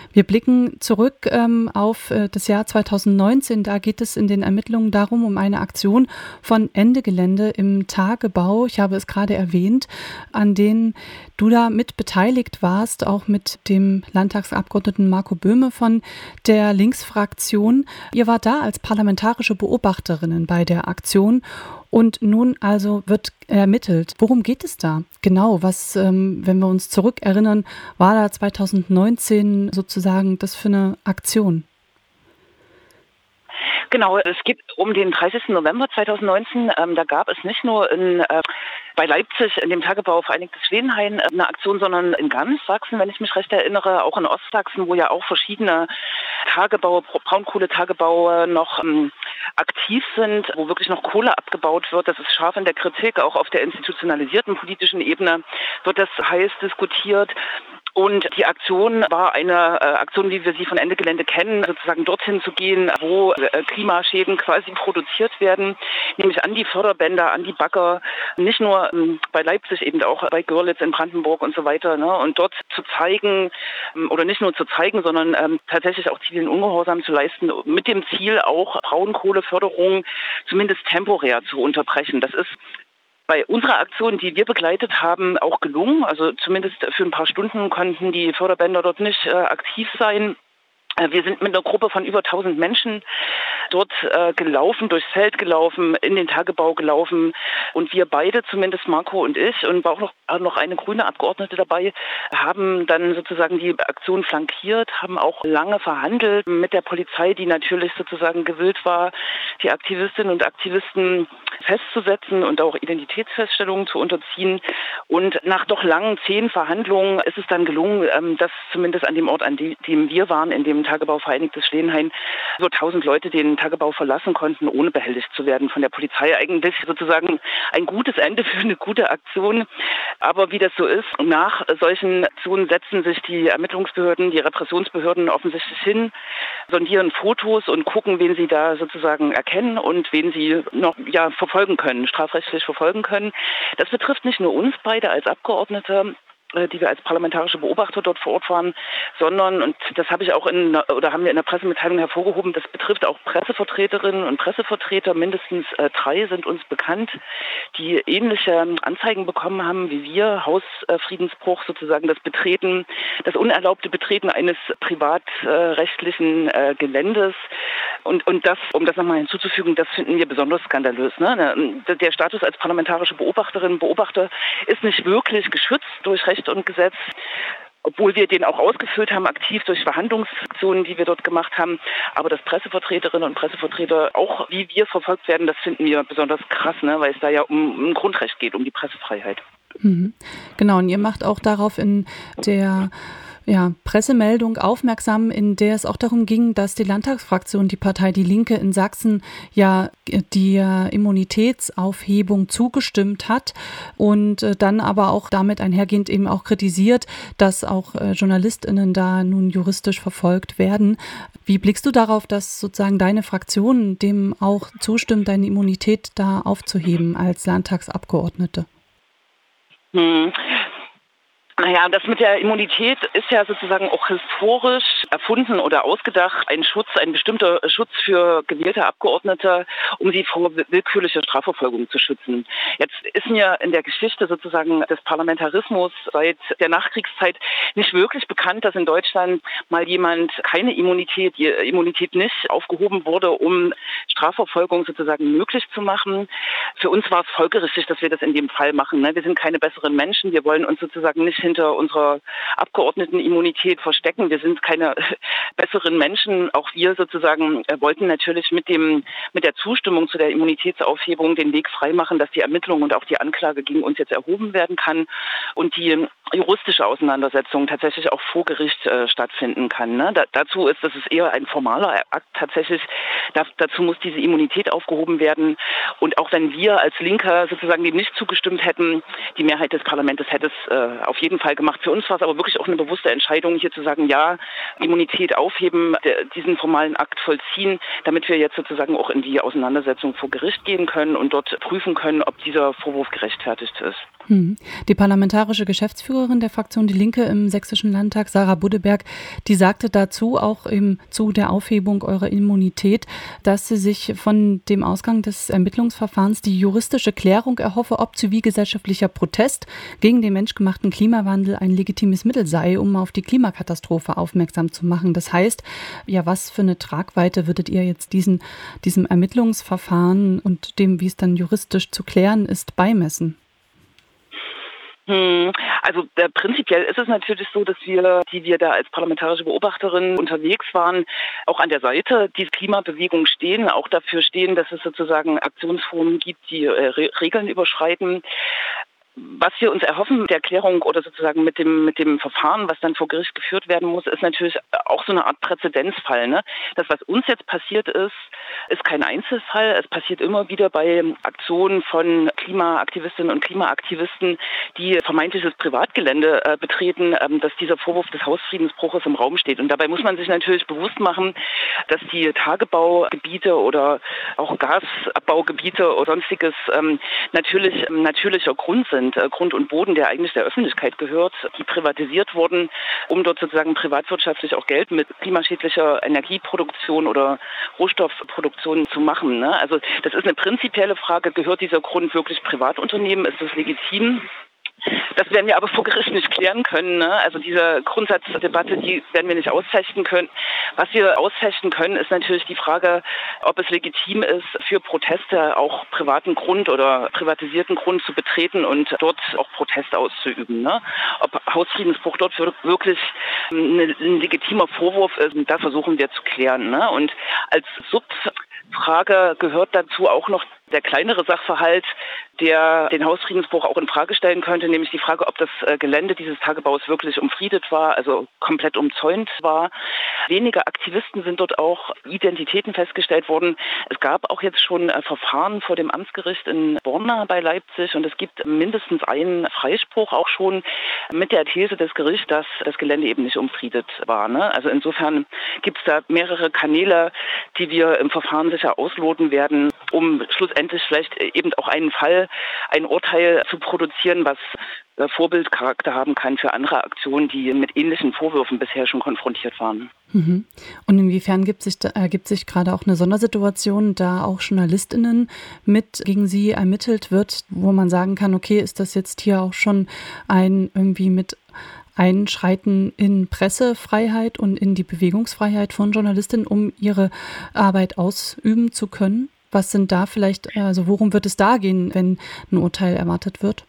Wir blicken zurück auf das Jahr 2019. Da geht es in den Ermittlungen darum, um eine Aktion von Ende Gelände im Tagebau, ich habe es gerade erwähnt, an denen du da mit beteiligt warst, auch mit dem Landtagsabgeordneten Marco Böhme von der Linksfraktion. Ihr wart da als parlamentarische Beobachterinnen bei der Aktion. Und nun also wird ermittelt. Worum geht es da genau? Was, wenn wir uns zurückerinnern, war da 2019 sozusagen das für eine Aktion? Genau, es geht um den 30. November 2019. Da gab es nicht nur bei Leipzig in dem Tagebau Vereinigtes Schlehenhain eine Aktion, sondern in ganz Sachsen, wenn ich mich recht erinnere, auch in Ostsachsen, wo ja auch verschiedene Tagebaue, Braunkohletagebaue noch aktiv sind, wo wirklich noch Kohle abgebaut wird. Das ist scharf in der Kritik, auch auf der institutionalisierten politischen Ebene wird das heiß diskutiert. Und die Aktion war eine Aktion, wie wir sie von Ende Gelände kennen, sozusagen dorthin zu gehen, wo Klimaschäden quasi produziert werden, nämlich an die Förderbänder, an die Bagger, nicht nur bei Leipzig, eben auch bei Görlitz in Brandenburg und so weiter. Ne? Und dort zu zeigen, oder nicht nur zu zeigen, sondern tatsächlich auch zivilen Ungehorsam zu leisten, mit dem Ziel auch Braunkohleförderung zumindest temporär zu unterbrechen. Das ist bei unserer Aktion, die wir begleitet haben, auch gelungen. Also zumindest für ein paar Stunden konnten die Förderbänder dort nicht aktiv sein. Wir sind mit einer Gruppe von über 1000 Menschen dort gelaufen, durchs Feld gelaufen, in den Tagebau gelaufen. Und wir beide, zumindest Marco und ich, und war auch noch eine grüne Abgeordnete dabei, haben dann sozusagen die Aktion flankiert, haben auch lange verhandelt mit der Polizei, die natürlich sozusagen gewillt war, die Aktivistinnen und Aktivisten festzusetzen und auch Identitätsfeststellungen zu unterziehen. Und nach doch langen, zähen Verhandlungen ist es dann gelungen, dass zumindest an dem Ort, an dem wir waren, in dem Tagebau Vereinigtes Schlehenhain, so 1000 Leute den Tagebau verlassen konnten, ohne behelligt zu werden von der Polizei. Eigentlich sozusagen ein gutes Ende für eine gute Aktion. Aber wie das so ist, nach solchen Aktionen setzen sich die Ermittlungsbehörden, die Repressionsbehörden offensichtlich hin, sondieren Fotos und gucken, wen sie da sozusagen erkennen und wen sie noch verfolgen können, strafrechtlich verfolgen können. Das betrifft nicht nur uns beide als Abgeordnete, die wir als parlamentarische Beobachter dort vor Ort waren, sondern, und das habe ich auch haben wir in der Pressemitteilung hervorgehoben, das betrifft auch Pressevertreterinnen und Pressevertreter, mindestens 3 sind uns bekannt, die ähnliche Anzeigen bekommen haben wie wir, Hausfriedensbruch, sozusagen das unerlaubte Betreten eines privatrechtlichen Geländes. Und das, um das nochmal hinzuzufügen, das finden wir besonders skandalös. Ne? Der Status als parlamentarische Beobachter ist nicht wirklich geschützt durch Recht und Gesetz, obwohl wir den auch ausgefüllt haben, aktiv durch Verhandlungsaktionen, die wir dort gemacht haben. Aber dass Pressevertreterinnen und Pressevertreter auch wie wir verfolgt werden, das finden wir besonders krass, ne? Weil es da ja um ein Grundrecht geht, um die Pressefreiheit. Mhm. Genau, und ihr macht auch darauf in der Pressemeldung aufmerksam, in der es auch darum ging, dass die Landtagsfraktion, die Partei Die Linke in Sachsen, ja der Immunitätsaufhebung zugestimmt hat und dann aber auch damit einhergehend eben auch kritisiert, dass auch JournalistInnen da nun juristisch verfolgt werden. Wie blickst du darauf, dass sozusagen deine Fraktion dem auch zustimmt, deine Immunität da aufzuheben als Landtagsabgeordnete? Naja, das mit der Immunität ist ja sozusagen auch historisch erfunden oder ausgedacht. Ein bestimmter Schutz für gewählte Abgeordnete, um sie vor willkürlicher Strafverfolgung zu schützen. Jetzt ist mir in der Geschichte sozusagen des Parlamentarismus seit der Nachkriegszeit nicht wirklich bekannt, dass in Deutschland mal jemand die Immunität nicht aufgehoben wurde, um Strafverfolgung sozusagen möglich zu machen. Für uns war es folgerichtig, dass wir das in dem Fall machen. Wir sind keine besseren Menschen. Wir wollen uns sozusagen nicht hinter unserer Abgeordnetenimmunität verstecken. Wir sind keine besseren Menschen. Auch wir sozusagen wollten natürlich mit der Zustimmung zu der Immunitätsaufhebung den Weg freimachen, dass die Ermittlung und auch die Anklage gegen uns jetzt erhoben werden kann und die juristische Auseinandersetzung tatsächlich auch vor Gericht stattfinden kann. Ne? Dazu ist das eher ein formaler Akt tatsächlich. Dazu muss diese Immunität aufgehoben werden. Und auch wenn wir als Linke sozusagen dem nicht zugestimmt hätten, die Mehrheit des Parlaments hätte es auf jeden Fall gemacht. Für uns war es aber wirklich auch eine bewusste Entscheidung, hier zu sagen, ja, Immunität aufheben, diesen formalen Akt vollziehen, damit wir jetzt sozusagen auch in die Auseinandersetzung vor Gericht gehen können und dort prüfen können, ob dieser Vorwurf gerechtfertigt ist. Die parlamentarische Geschäftsführerin der Fraktion Die Linke im Sächsischen Landtag, Sarah Buddeberg, die sagte dazu auch zu der Aufhebung eurer Immunität, dass sie sich von dem Ausgang des Ermittlungsverfahrens die juristische Klärung erhoffe, ob zivilgesellschaftlicher Protest gegen den menschgemachten Klimawandel ein legitimes Mittel sei, um auf die Klimakatastrophe aufmerksam zu machen. Das heißt, ja, was für eine Tragweite würdet ihr jetzt diesem Ermittlungsverfahren und dem, wie es dann juristisch zu klären ist, beimessen? Also prinzipiell ist es natürlich so, dass wir da als parlamentarische Beobachterin unterwegs waren, auch an der Seite dieser Klimabewegung stehen, auch dafür stehen, dass es sozusagen Aktionsformen gibt, die Regeln überschreiten. Was wir uns erhoffen der Klärung oder sozusagen mit dem Verfahren, was dann vor Gericht geführt werden muss, ist natürlich auch so eine Art Präzedenzfall. Ne? Das, was uns jetzt passiert ist kein Einzelfall. Es passiert immer wieder bei Aktionen von Klimaaktivistinnen und Klimaaktivisten, die vermeintliches Privatgelände betreten, dass dieser Vorwurf des Hausfriedensbruches im Raum steht. Und dabei muss man sich natürlich bewusst machen, dass die Tagebaugebiete oder auch Gasabbaugebiete oder sonstiges natürlicher Grund sind. Grund und Boden, der eigentlich der Öffentlichkeit gehört, die privatisiert wurden, um dort sozusagen privatwirtschaftlich auch Geld mit klimaschädlicher Energieproduktion oder Rohstoffproduktion zu machen. Ne? Also das ist eine prinzipielle Frage, gehört dieser Grund wirklich Privatunternehmen, ist das legitim? Das werden wir aber vor Gericht nicht klären können. Ne? Also diese Grundsatzdebatte, die werden wir nicht ausfechten können. Was wir ausfechten können, ist natürlich die Frage, ob es legitim ist, für Proteste auch privaten Grund oder privatisierten Grund zu betreten und dort auch Protest auszuüben. Ne? Ob Hausfriedensbruch dort wirklich ein legitimer Vorwurf ist, das versuchen wir zu klären. Ne? Und als Subfrage gehört dazu auch noch der kleinere Sachverhalt, der den Hausfriedensbruch auch in Frage stellen könnte, nämlich die Frage, ob das Gelände dieses Tagebaus wirklich umfriedet war, also komplett umzäunt war. Wenige Aktivisten sind dort auch Identitäten festgestellt worden. Es gab auch jetzt schon Verfahren vor dem Amtsgericht in Borna bei Leipzig und es gibt mindestens einen Freispruch auch schon mit der These des Gerichts, dass das Gelände eben nicht umfriedet war. Ne? Also insofern gibt es da mehrere Kanäle, die wir im Verfahren sicher ausloten werden, um schlussendlich vielleicht eben auch einen Fall, ein Urteil zu produzieren, was Vorbildcharakter haben kann für andere Aktionen, die mit ähnlichen Vorwürfen bisher schon konfrontiert waren. Und inwiefern ergibt sich gerade auch eine Sondersituation, da auch JournalistInnen mit gegen sie ermittelt wird, wo man sagen kann, okay, ist das jetzt hier auch schon irgendwie mit Einschreiten in Pressefreiheit und in die Bewegungsfreiheit von Journalistinnen, um ihre Arbeit ausüben zu können? Was sind da vielleicht, also worum wird es da gehen, wenn ein Urteil erwartet wird?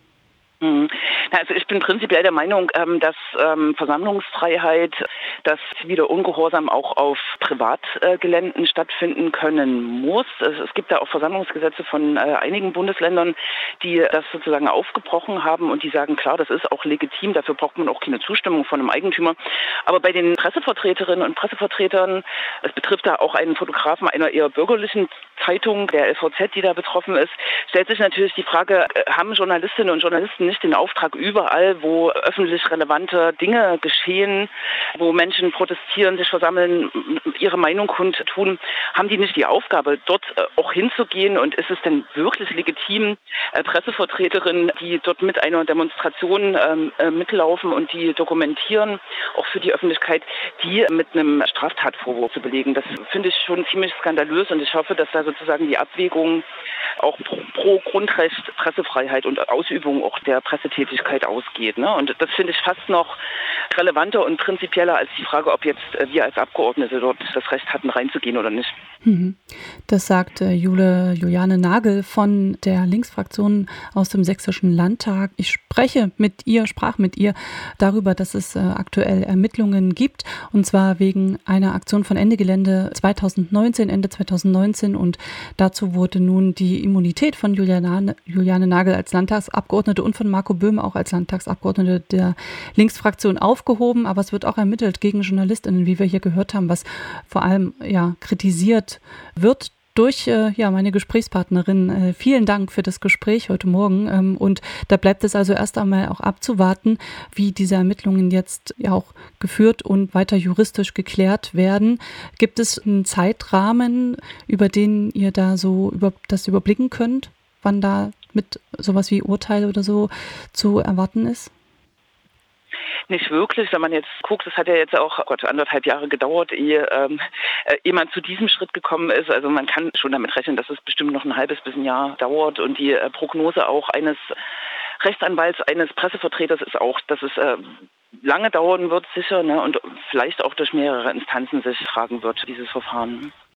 Also ich bin prinzipiell der Meinung, dass Versammlungsfreiheit, dass ziviler Ungehorsam auch auf Privatgeländen stattfinden können muss. Es gibt da auch Versammlungsgesetze von einigen Bundesländern, die das sozusagen aufgebrochen haben und die sagen, klar, das ist auch legitim, dafür braucht man auch keine Zustimmung von einem Eigentümer. Aber bei den Pressevertreterinnen und Pressevertretern, es betrifft da auch einen Fotografen einer eher bürgerlichen Zeitung, der LVZ, die da betroffen ist, stellt sich natürlich die Frage, haben Journalistinnen und Journalisten nicht den Auftrag, überall, wo öffentlich relevante Dinge geschehen, wo Menschen protestieren, sich versammeln, ihre Meinung kundtun, haben die nicht die Aufgabe, dort auch hinzugehen? Und ist es denn wirklich legitim, Pressevertreterinnen, die dort mit einer Demonstration mitlaufen und die dokumentieren, auch für die Öffentlichkeit, die mit einem Straftatvorwurf zu belegen? Das finde ich schon ziemlich skandalös und ich hoffe, dass da sozusagen die Abwägung auch pro Grundrecht, Pressefreiheit und Ausübung auch der Pressetätigkeit ausgeht. Ne? Und das finde ich fast noch relevanter und prinzipieller als die Frage, ob jetzt wir als Abgeordnete dort das Recht hatten, reinzugehen oder nicht. Das sagt Juliane Nagel von der Linksfraktion aus dem Sächsischen Landtag. Ich sprach mit ihr darüber, dass es aktuell Ermittlungen gibt, und zwar wegen einer Aktion von Ende Gelände Ende 2019, und dazu wurde nun die Immunität von Juliane Nagel als Landtagsabgeordnete und von Marco Böhme auch als Landtagsabgeordnete der Linksfraktion aufgehoben, aber es wird auch ermittelt gegen JournalistInnen, wie wir hier gehört haben, was vor allem kritisiert wird durch meine Gesprächspartnerin. Vielen Dank für das Gespräch heute Morgen. Und da bleibt es also erst einmal auch abzuwarten, wie diese Ermittlungen jetzt auch geführt und weiter juristisch geklärt werden. Gibt es einen Zeitrahmen, über den ihr da so das überblicken könnt, wann da mit sowas wie Urteil oder so zu erwarten ist? Nicht wirklich, wenn man jetzt guckt, es hat ja jetzt auch 1,5 Jahre gedauert, ehe man zu diesem Schritt gekommen ist. Also man kann schon damit rechnen, dass es bestimmt noch ein halbes bis ein Jahr dauert. Und die Prognose auch eines Rechtsanwalts, eines Pressevertreters ist auch, dass es lange dauern wird, sicher, ne, und vielleicht auch durch mehrere Instanzen sich tragen wird, dieses Verfahren.